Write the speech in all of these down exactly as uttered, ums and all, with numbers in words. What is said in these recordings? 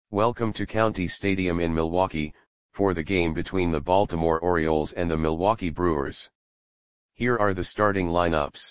Welcome to County Stadium in Milwaukee, for the game between the Baltimore Orioles and the Milwaukee Brewers. Here are the starting lineups.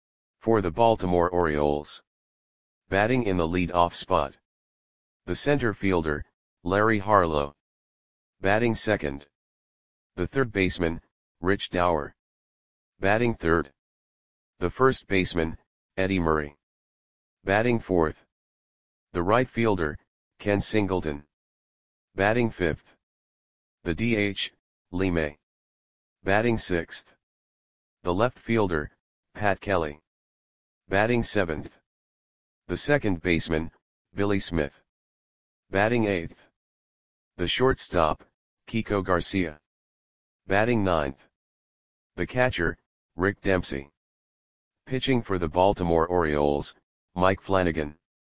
For the Baltimore Orioles. Batting in the lead-off spot. The center fielder, Larry Harlow. Batting second. The third baseman, Rich Dauer. Batting third. The first baseman, Eddie Murray. Batting fourth. The right fielder, Ken Singleton. Batting fifth. The D H, Lee May. Batting sixth. The left fielder, Pat Kelly. Batting seventh. The second baseman, Billy Smith. Batting eighth. The shortstop, Kiko Garcia. Batting ninth. The catcher, Rick Dempsey. Pitching for the Baltimore Orioles, Mike Flanagan.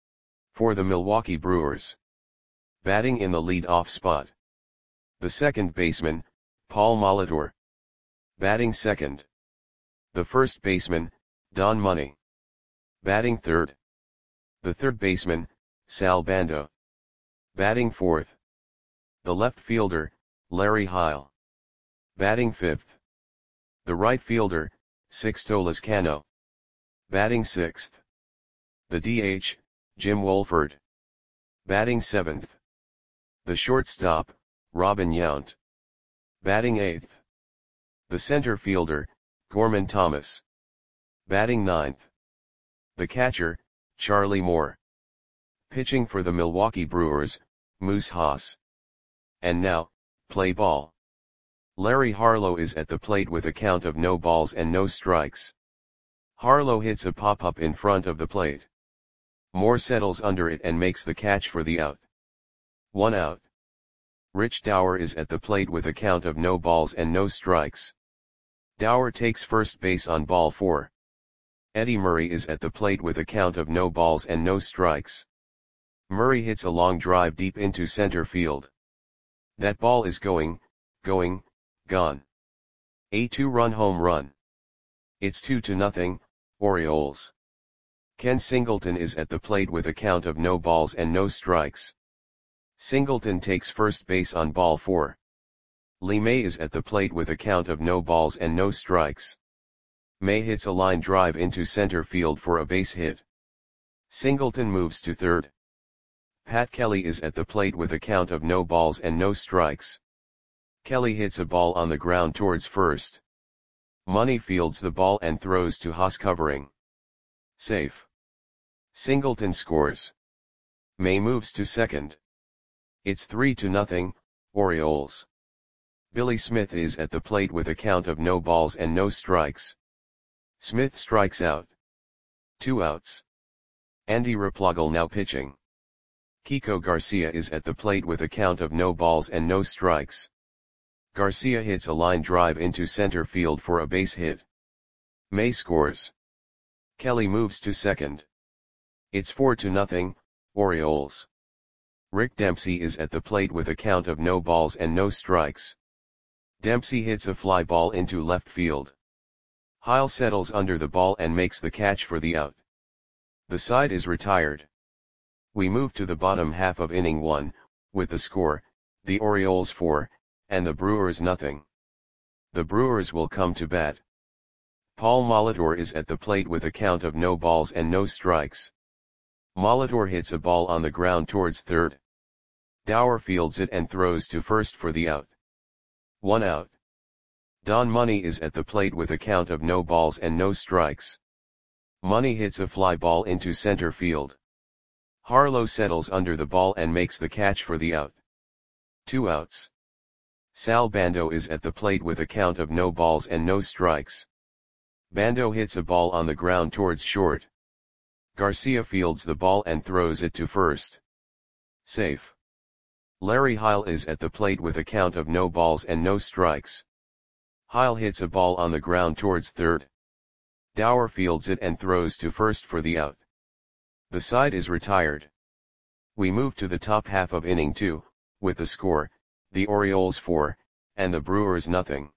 For the Milwaukee Brewers. Batting in the lead-off spot. The second baseman, Paul Molitor. Batting second. The first baseman, Don Money. Batting third. The third baseman, Sal Bando. Batting fourth. The left fielder, Larry Heil. Batting fifth. The right fielder, Sixto Lizcano. Batting sixth. The D H, Jim Wolford. Batting seventh. The shortstop, Robin Yount. Batting eighth. The center fielder, Gorman Thomas. Batting ninth. The catcher, Charlie Moore. Pitching for the Milwaukee Brewers, Moose Haas. And now, play ball. Larry Harlow is at the plate with a count of no balls and no strikes. Harlow hits a pop-up in front of the plate. Moore settles under it and makes the catch for the out. One out. Rich Dauer is at the plate with a count of no balls and no strikes. Dauer takes first base on ball four. Eddie Murray is at the plate with a count of no balls and no strikes. Murray hits a long drive deep into center field. That ball is going, going, gone. A two-run home run. It's two to nothing, Orioles. Ken Singleton is at the plate with a count of no balls and no strikes. Singleton takes first base on ball four. Lee May is at the plate with a count of no balls and no strikes. May hits a line drive into center field for a base hit. Singleton moves to third. Pat Kelly is at the plate with a count of no balls and no strikes. Kelly hits a ball on the ground towards first. Money fields the ball and throws to Haas covering. Safe. Singleton scores. May moves to second. It's three to nothing, Orioles. Billy Smith is at the plate with a count of no balls and no strikes. Smith strikes out. Two outs. Andy Replogle now pitching. Kiko Garcia is at the plate with a count of no balls and no strikes. Garcia hits a line drive into center field for a base hit. May scores. Kelly moves to second. It's four to nothing, Orioles. Rick Dempsey is at the plate with a count of no balls and no strikes. Dempsey hits a fly ball into left field. Heil settles under the ball and makes the catch for the out. The side is retired. We move to the bottom half of inning one, with the score, the Orioles four, and the Brewers nothing. The Brewers will come to bat. Paul Molitor is at the plate with a count of no balls and no strikes. Molitor hits a ball on the ground towards third. Dauer fields it and throws to first for the out. One out. Don Money is at the plate with a count of no balls and no strikes. Money hits a fly ball into center field. Harlow settles under the ball and makes the catch for the out. Two outs. Sal Bando is at the plate with a count of no balls and no strikes. Bando hits a ball on the ground towards short. Garcia fields the ball and throws it to first. Safe. Larry Heil is at the plate with a count of no balls and no strikes. Heil hits a ball on the ground towards third. Dauer fields it and throws to first for the out. The side is retired. We move to the top half of inning two, with the score, the Orioles four, and the Brewers nothing.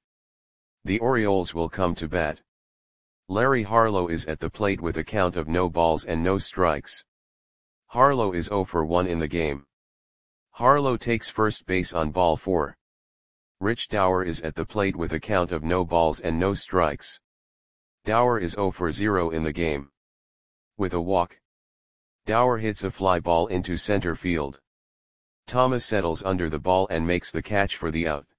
The Orioles will come to bat. Larry Harlow is at the plate with a count of no balls and no strikes. Harlow is zero for one in the game. Harlow takes first base on ball four. Rich Dower is at the plate with a count of no balls and no strikes. Dower is zero for zero in the game. With a walk, Dower hits a fly ball into center field. Thomas settles under the ball and makes the catch for the out.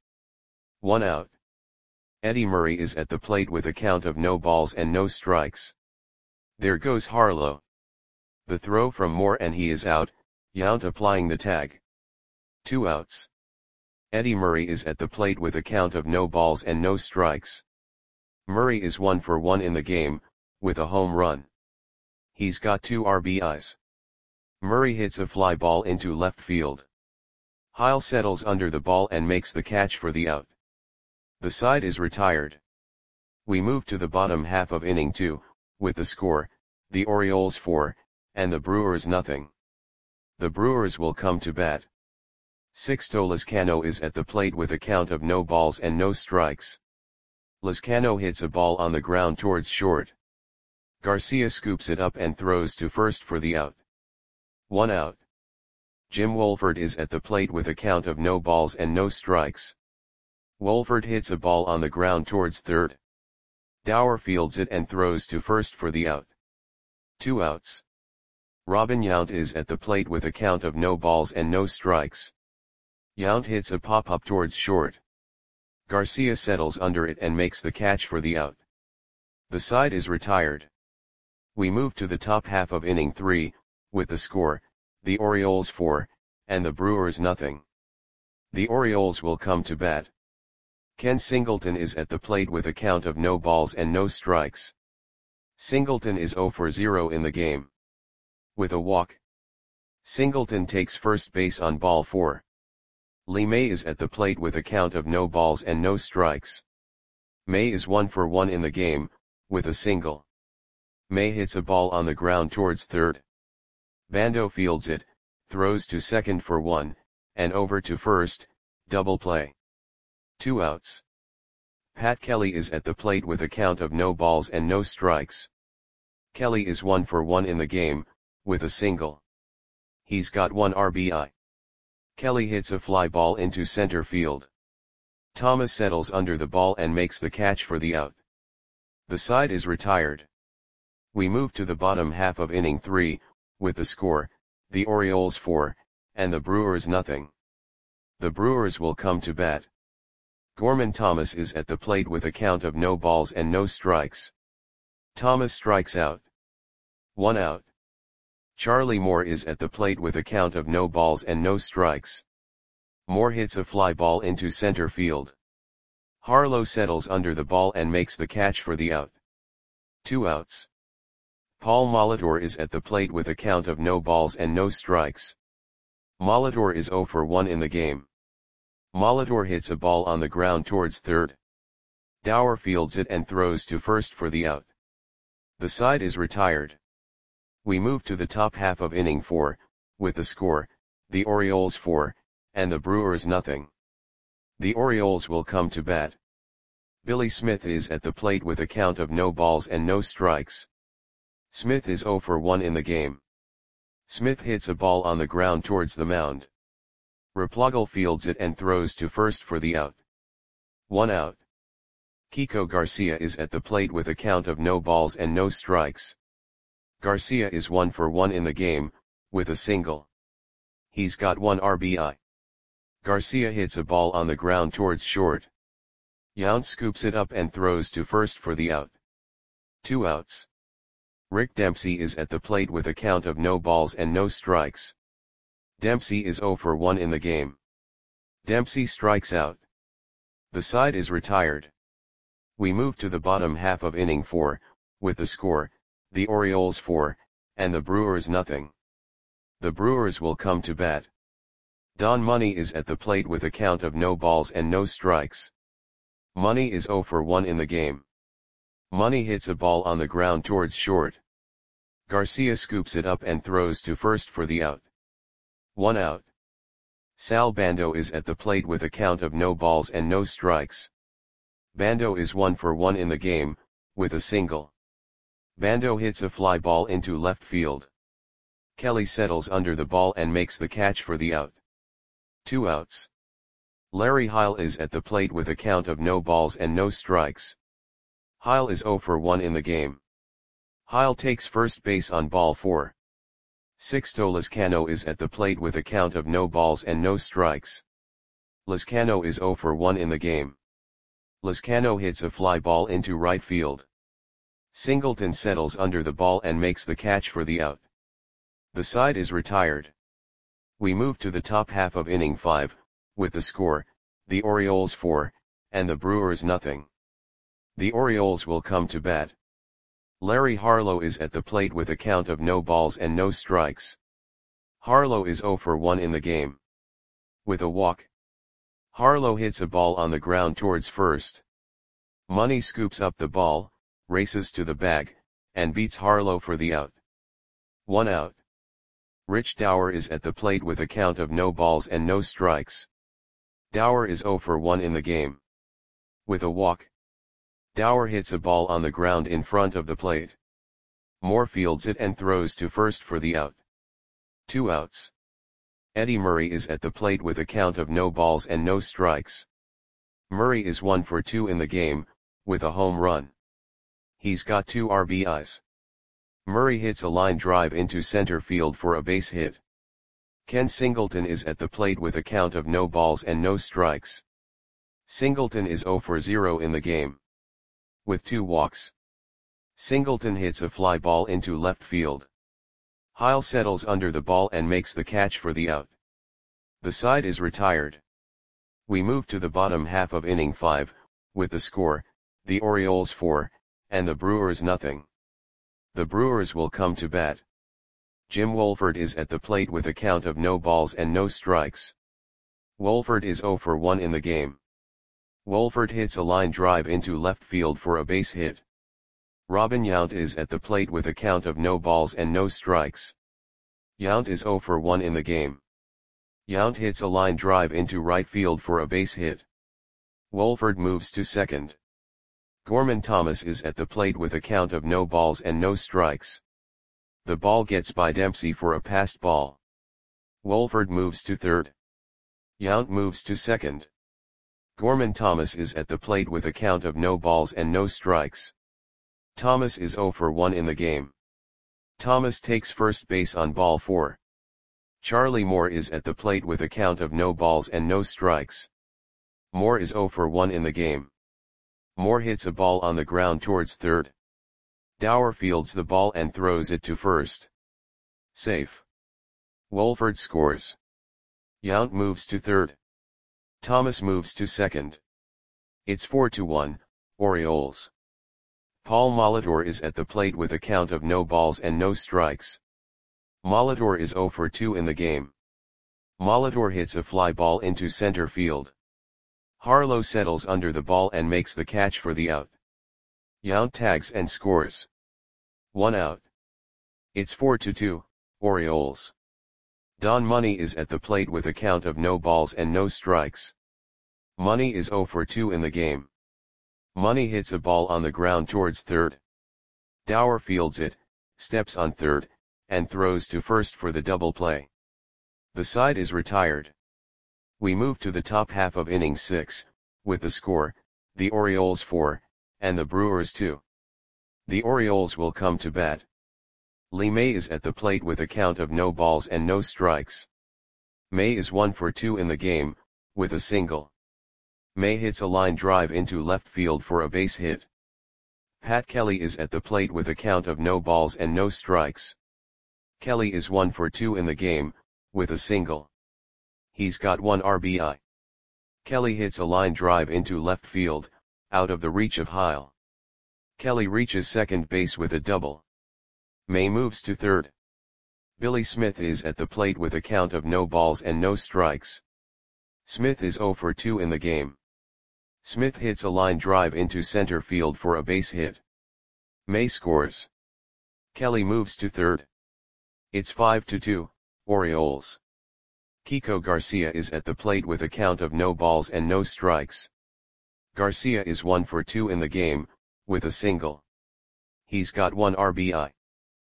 One out. Eddie Murray is at the plate with a count of no balls and no strikes. There goes Harlow. The throw from Moore and he is out, Yount applying the tag. Two outs. Eddie Murray is at the plate with a count of no balls and no strikes. Murray is one for one in the game, with a home run. He's got two R B Is. Murray hits a fly ball into left field. Heil settles under the ball and makes the catch for the out. The side is retired. We move to the bottom half of inning two, with the score, the Orioles four, and the Brewers nothing. The Brewers will come to bat. Sixto Lezcano is at the plate with a count of no balls and no strikes. Lezcano hits a ball on the ground towards short. Garcia scoops it up and throws to first for the out. One out. Jim Wolford is at the plate with a count of no balls and no strikes. Wolford hits a ball on the ground towards third. Dower fields it and throws to first for the out. Two outs. Robin Yount is at the plate with a count of no balls and no strikes. Yount hits a pop-up towards short. Garcia settles under it and makes the catch for the out. The side is retired. We move to the top half of inning three, with the score, the Orioles four, and the Brewers nothing. The Orioles will come to bat. Ken Singleton is at the plate with a count of no balls and no strikes. Singleton is zero for zero in the game. With a walk, Singleton takes first base on ball four. Lee May is at the plate with a count of no balls and no strikes. May is one for one in the game, with a single. May hits a ball on the ground towards third. Bando fields it, throws to second for one, and over to first, double play. Two outs. Pat Kelly is at the plate with a count of no balls and no strikes. Kelly is one for one in the game, with a single. He's got one R B I. Kelly hits a fly ball into center field. Thomas settles under the ball and makes the catch for the out. The side is retired. We move to the bottom half of inning three, with the score, the Orioles four, and the Brewers nothing. The Brewers will come to bat. Gorman Thomas is at the plate with a count of no balls and no strikes. Thomas strikes out. One out. Charlie Moore is at the plate with a count of no balls and no strikes. Moore hits a fly ball into center field. Harlow settles under the ball and makes the catch for the out. Two outs. Paul Molitor is at the plate with a count of no balls and no strikes. Molitor is zero for one in the game. Molitor hits a ball on the ground towards third. Dower fields it and throws to first for the out. The side is retired. We move to the top half of inning four, with the score, the Orioles four, and the Brewers nothing. The Orioles will come to bat. Billy Smith is at the plate with a count of no balls and no strikes. Smith is zero for one in the game. Smith hits a ball on the ground towards the mound. Replogle fields it and throws to first for the out. One out. Kiko Garcia is at the plate with a count of no balls and no strikes. Garcia is one for one in the game, with a single. He's got one R B I. Garcia hits a ball on the ground towards short. Yount scoops it up and throws to first for the out. Two outs. Rick Dempsey is at the plate with a count of no balls and no strikes. Dempsey is zero for one in the game. Dempsey strikes out. The side is retired. We move to the bottom half of inning four, with the score, the Orioles four, and the Brewers nothing. The Brewers will come to bat. Don Money is at the plate with a count of no balls and no strikes. Money is zero for one in the game. Money hits a ball on the ground towards short. Garcia scoops it up and throws to first for the out. One out. Sal Bando is at the plate with a count of no balls and no strikes. Bando is one for one in the game, with a single. Bando hits a fly ball into left field. Kelly settles under the ball and makes the catch for the out. Two outs. Larry Heil is at the plate with a count of no balls and no strikes. Heil is oh for one in the game. Heil takes first base on ball four. Sixto Lezcano is at the plate with a count of no balls and no strikes. Lezcano is oh for one in the game. Lezcano hits a fly ball into right field. Singleton settles under the ball and makes the catch for the out. The side is retired. We move to the top half of inning five, with the score, the Orioles four, and the Brewers nothing. The Orioles will come to bat. Larry Harlow is at the plate with a count of no balls and no strikes. Harlow is oh for one in the game. With a walk. Harlow hits a ball on the ground towards first. Money scoops up the ball, races to the bag, and beats Harlow for the out. One out. Rich Dower is at the plate with a count of no balls and no strikes. Dower is oh for one in the game. With a walk. Dower hits a ball on the ground in front of the plate. Moore fields it and throws to first for the out. Two outs. Eddie Murray is at the plate with a count of no balls and no strikes. Murray is one for two in the game, with a home run. He's got two R B Is. Murray hits a line drive into center field for a base hit. Ken Singleton is at the plate with a count of no balls and no strikes. Singleton is oh for zero in the game. With two walks. Singleton hits a fly ball into left field. Heil settles under the ball and makes the catch for the out. The side is retired. We move to the bottom half of inning five, with the score, the Orioles four, and the Brewers nothing. The Brewers will come to bat. Jim Wolford is at the plate with a count of no balls and no strikes. Wolford is oh for one in the game. Wolford hits a line drive into left field for a base hit. Robin Yount is at the plate with a count of no balls and no strikes. Yount is oh for one in the game. Yount hits a line drive into right field for a base hit. Wolford moves to second. Gorman Thomas is at the plate with a count of no balls and no strikes. The ball gets by Dempsey for a passed ball. Wolford moves to third. Yount moves to second. Gorman Thomas is at the plate with a count of no balls and no strikes. Thomas is oh for one in the game. Thomas takes first base on ball four. Charlie Moore is at the plate with a count of no balls and no strikes. Moore is oh for one in the game. Moore hits a ball on the ground towards third. Dower fields the ball and throws it to first. Safe. Wolford scores. Yount moves to third. Thomas moves to second. It's four to one, Orioles. Paul Molitor is at the plate with a count of no balls and no strikes. Molitor is oh for two in the game. Molitor hits a fly ball into center field. Harlow settles under the ball and makes the catch for the out. Yount tags and scores. One out. It's four to two, Orioles. Don Money is at the plate with a count of no balls and no strikes. Money is oh for two in the game. Money hits a ball on the ground towards third. Dower fields it, steps on third, and throws to first for the double play. The side is retired. We move to the top half of inning six, with the score, the Orioles four, and the Brewers two. The Orioles will come to bat. Lee May is at the plate with a count of no balls and no strikes. May is one for two in the game, with a single. May hits a line drive into left field for a base hit. Pat Kelly is at the plate with a count of no balls and no strikes. Kelly is one for two in the game, with a single. He's got one R B I. Kelly hits a line drive into left field, out of the reach of Heil. Kelly reaches second base with a double. May moves to third. Billy Smith is at the plate with a count of no balls and no strikes. Smith is oh for two in the game. Smith hits a line drive into center field for a base hit. May scores. Kelly moves to third. It's five to two, Orioles. Kiko Garcia is at the plate with a count of no balls and no strikes. Garcia is one for two in the game, with a single. He's got one R B I.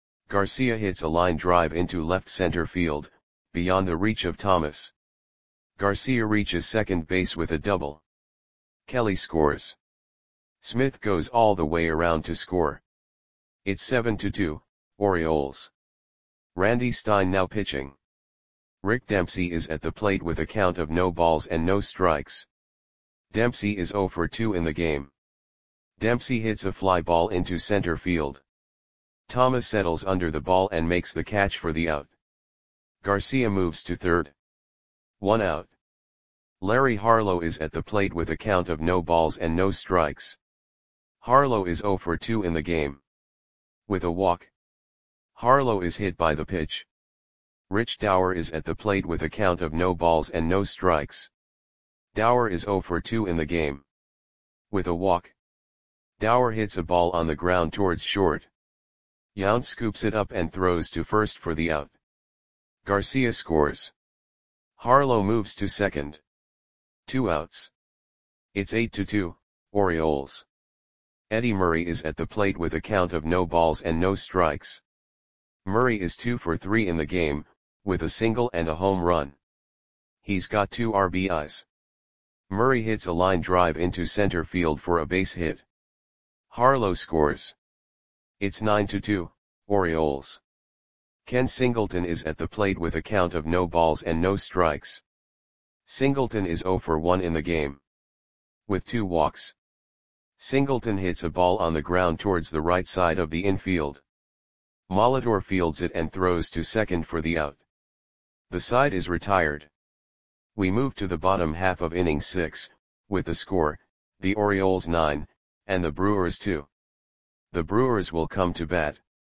Garcia hits a line drive into left center field, beyond the reach of Thomas. Garcia reaches second base with a double. Kelly scores. Smith goes all the way around to score. It's seven to two, Orioles. Randy Stein now pitching. Rick Dempsey is at the plate with a count of no balls and no strikes. Dempsey is zero for two in the game. Dempsey hits a fly ball into center field. Thomas settles under the ball and makes the catch for the out. Garcia moves to third. One out. Larry Harlow is at the plate with a count of no balls and no strikes. Harlow is zero for two in the game. With a walk. Harlow is hit by the pitch. Rich Dower is at the plate with a count of no balls and no strikes. Dower is zero for two in the game. With a walk. Dower hits a ball on the ground towards short. Yount scoops it up and throws to first for the out. Garcia scores. Harlow moves to second. Two outs. It's eight to two, Orioles. Eddie Murray is at the plate with a count of no balls and no strikes. Murray is two for three in the game, with a single and a home run. He's got two R B Is. Murray hits a line drive into center field for a base hit. Harlow scores. It's nine to two, Orioles. Ken Singleton is at the plate with a count of no balls and no strikes. Singleton is zero for one in the game. With two walks. Singleton hits a ball on the ground towards the right side of the infield. Molitor fields it and throws to second for the out. The side is retired. We move to the bottom half of inning six, with the score, the Orioles nine, and the Brewers two. The Brewers will come to bat.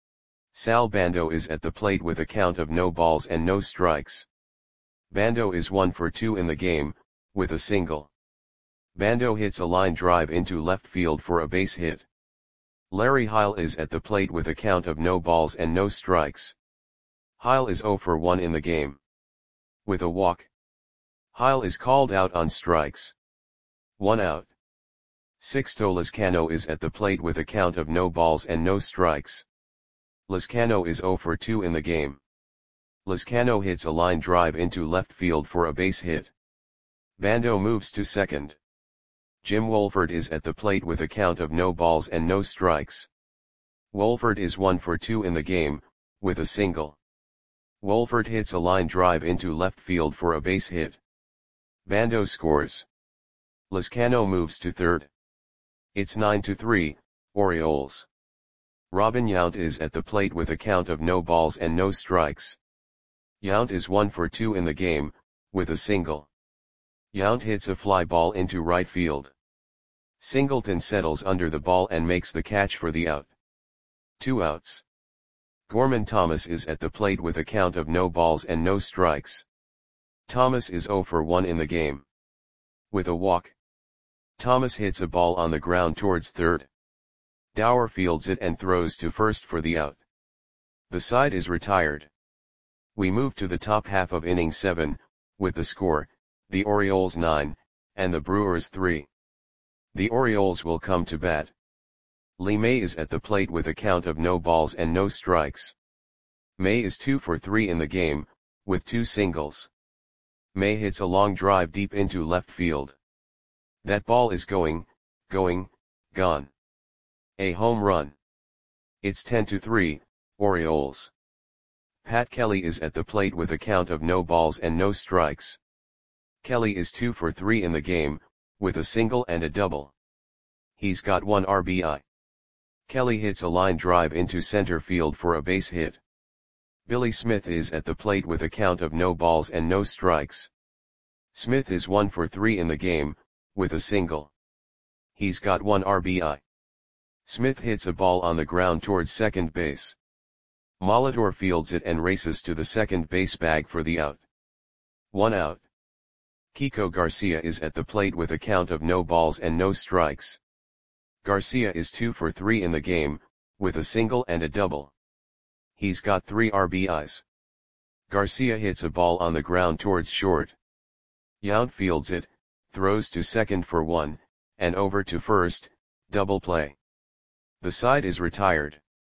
Sal Bando is at the plate with a count of no balls and no strikes. Bando is one for two in the game, with a single. Bando hits a line drive into left field for a base hit. Larry Heil is at the plate with a count of no balls and no strikes. Heil is zero for one in the game. With a walk. Heil is called out on strikes. One out. Sixto Lizcano is at the plate with a count of no balls and no strikes. Lizcano is zero for two in the game. Lizcano hits a line drive into left field for a base hit. Bando moves to second. Jim Wolford is at the plate with a count of no balls and no strikes. Wolford is one for two in the game, with a single. Wolford hits a line drive into left field for a base hit. Bando scores. Lizcano moves to third. It's nine to three, Orioles. Robin Yount is at the plate with a count of no balls and no strikes. Yount is one for two in the game, with a single. Yount hits a fly ball into right field. Singleton settles under the ball and makes the catch for the out. Two outs. Gorman Thomas is at the plate with a count of no balls and no strikes. Thomas is zero for one in the game. With a walk. Thomas hits a ball on the ground towards third. Dower fields it and throws to first for the out. The side is retired. We move to the top half of inning seven, with the score, the Orioles nine, and the Brewers three. The Orioles will come to bat. Lee May is at the plate with a count of no balls and no strikes. May is two for three in the game, with two singles. May hits a long drive deep into left field. That ball is going, going, gone. A home run. It's ten to three, Orioles. Pat Kelly is at the plate with a count of no balls and no strikes. Kelly is two for three in the game, with a single and a double. He's got one R B I. Kelly hits a line drive into center field for a base hit. Billy Smith is at the plate with a count of no balls and no strikes. Smith is one for three in the game, with a single. He's got one R B I. Smith hits a ball on the ground towards second base. Molitor fields it and races to the second base bag for the out. One out. Kiko Garcia is at the plate with a count of no balls and no strikes. Garcia is two for three in the game, with a single and a double. He's got three R B Is. Garcia hits a ball on the ground towards short. Yount fields it, throws to second for one, and over to first, double play. The side is retired.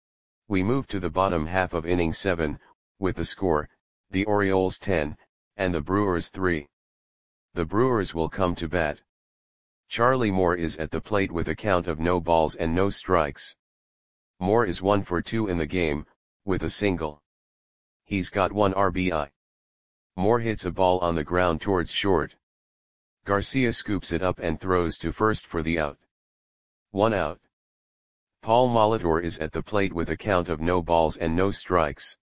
We move to the bottom half of inning seven, with the score, the Orioles ten, and the Brewers three. The Brewers will come to bat. Charlie Moore is at the plate with a count of no balls and no strikes. Moore is one for two in the game, with a single. He's got one R B I. Moore hits a ball on the ground towards short. Garcia scoops it up and throws to first for the out. One out. Paul Molitor is at the plate with a count of no balls and no strikes.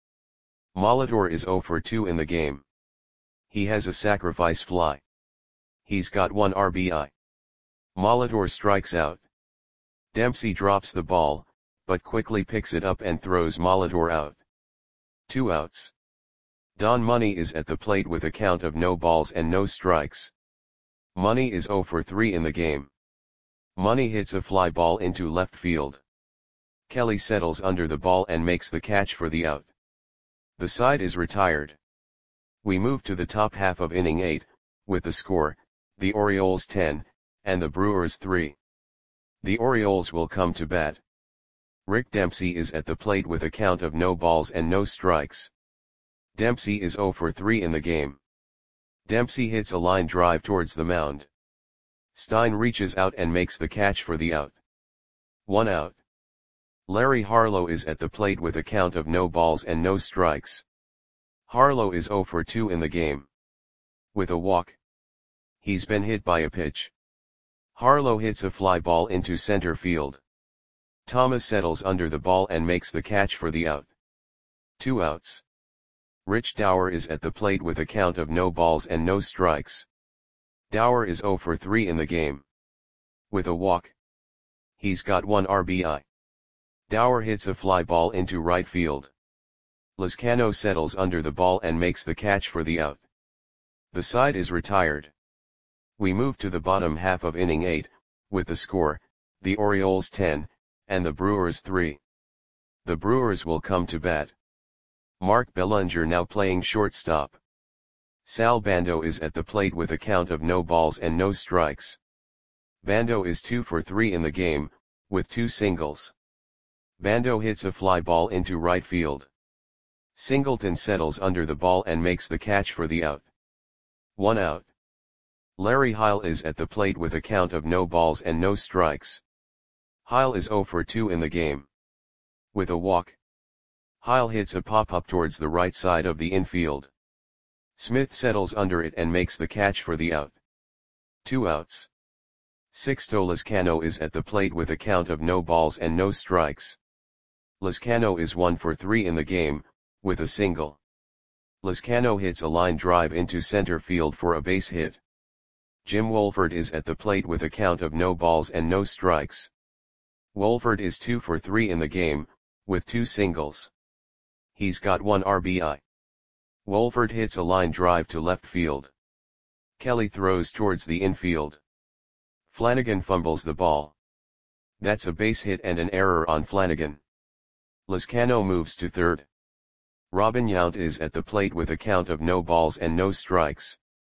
Molitor is zero for two in the game. He has a sacrifice fly. He's got one R B I. Molitor strikes out. Dempsey drops the ball, but quickly picks it up and throws Molitor out. Two outs. Don Money is at the plate with a count of no balls and no strikes. Money is zero for three in the game. Money hits a fly ball into left field. Kelly settles under the ball and makes the catch for the out. The side is retired. We move to the top half of inning eight, with the score, the Orioles ten, and the Brewers three. The Orioles will come to bat. Rick Dempsey is at the plate with a count of no balls and no strikes. Dempsey is zero for three in the game. Dempsey hits a line drive towards the mound. Stein reaches out and makes the catch for the out. One out. Larry Harlow is at the plate with a count of no balls and no strikes. Harlow is zero for two in the game. With a walk. He's been hit by a pitch. Harlow hits a fly ball into center field. Thomas settles under the ball and makes the catch for the out. Two outs. Rich Dower is at the plate with a count of no balls and no strikes. Dower is zero for three in the game. With a walk. He's got one R B I. Dower hits a fly ball into right field. Lizcano settles under the ball and makes the catch for the out. The side is retired. We move to the bottom half of inning eight, with the score, the Orioles ten, and the Brewers three. The Brewers will come to bat. Mark Bellinger now playing shortstop. Sal Bando is at the plate with a count of no balls and no strikes. Bando is two for three in the game, with two singles. Bando hits a fly ball into right field. Singleton settles under the ball and makes the catch for the out. One out. Larry Heil is at the plate with a count of no balls and no strikes. Heil is zero for two in the game. With a walk. Heil hits a pop-up towards the right side of the infield. Smith settles under it and makes the catch for the out. Two outs. Sixto Lizcano is at the plate with a count of no balls and no strikes. Lizcano is one for three in the game, with a single. Lizcano hits a line drive into center field for a base hit. Jim Wolford is at the plate with a count of no balls and no strikes. Wolford is two for three in the game, with two singles. He's got one R B I. Wolford hits a line drive to left field. Kelly throws towards the infield. Flanagan fumbles the ball. That's a base hit and an error on Flanagan. Lizcano moves to third. Robin Yount is at the plate with a count of no balls and no strikes.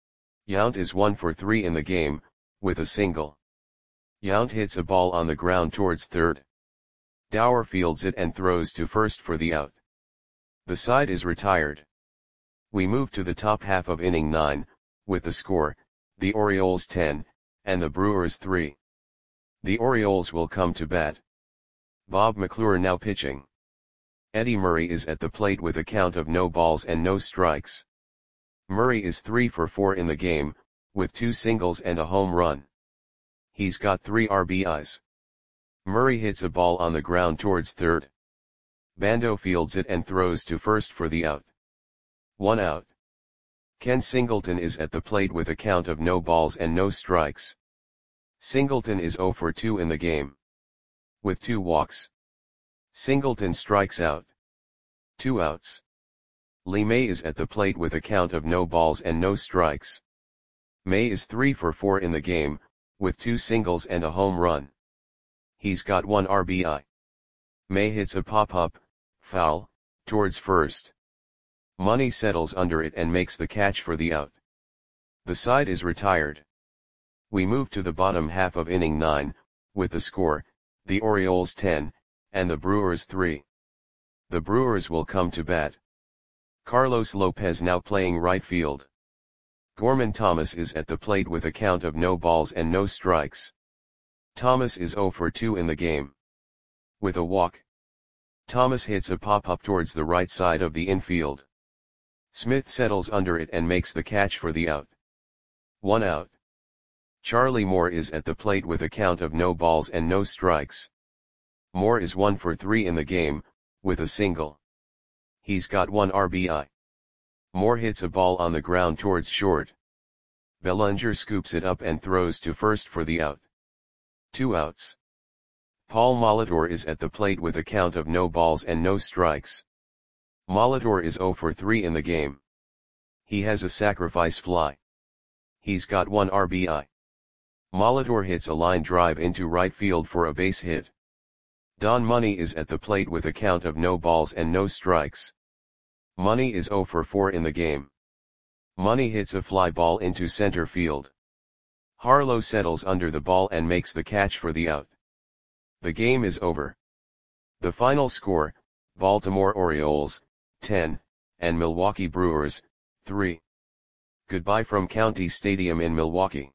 Yount is one for three in the game, with a single. Yount hits a ball on the ground towards third. Dower fields it and throws to first for the out. The side is retired. We move to the top half of inning nine, with the score, the Orioles ten, and the Brewers three. The Orioles will come to bat. Bob McClure now pitching. Eddie Murray is at the plate with a count of no balls and no strikes. Murray is three for four in the game, with two singles and a home run. He's got three R B Is. Murray hits a ball on the ground towards third. Bando fields it and throws to first for the out. One out. Ken Singleton is at the plate with a count of no balls and no strikes. Singleton is zero for two in the game. With two walks. Singleton strikes out. Two outs. Lee May is at the plate with a count of no balls and no strikes. May is three for four in the game, with two singles and a home run. He's got one R B I. May hits a pop-up, foul, towards first. Money settles under it and makes the catch for the out. The side is retired. We move to the bottom half of inning nine, with the score, the Orioles ten, and the Brewers three. The Brewers will come to bat. Carlos Lopez now playing right field. Gorman Thomas is at the plate with a count of no balls and no strikes. Thomas is zero for two in the game. With a walk, Thomas hits a pop-up towards the right side of the infield. Smith settles under it and makes the catch for the out. One out. Charlie Moore is at the plate with a count of no balls and no strikes. Moore is one for three in the game, with a single. He's got one R B I. Moore hits a ball on the ground towards short. Bellinger scoops it up and throws to first for the out. Two outs. Paul Molitor is at the plate with a count of no balls and no strikes. Molitor is zero for three in the game. He has a sacrifice fly. He's got one R B I. Molitor hits a line drive into right field for a base hit. Don Money is at the plate with a count of no balls and no strikes. Money is zero for four in the game. Money hits a fly ball into center field. Harlow settles under the ball and makes the catch for the out. The game is over. The final score, Baltimore Orioles, ten, and Milwaukee Brewers, three. Goodbye from County Stadium in Milwaukee.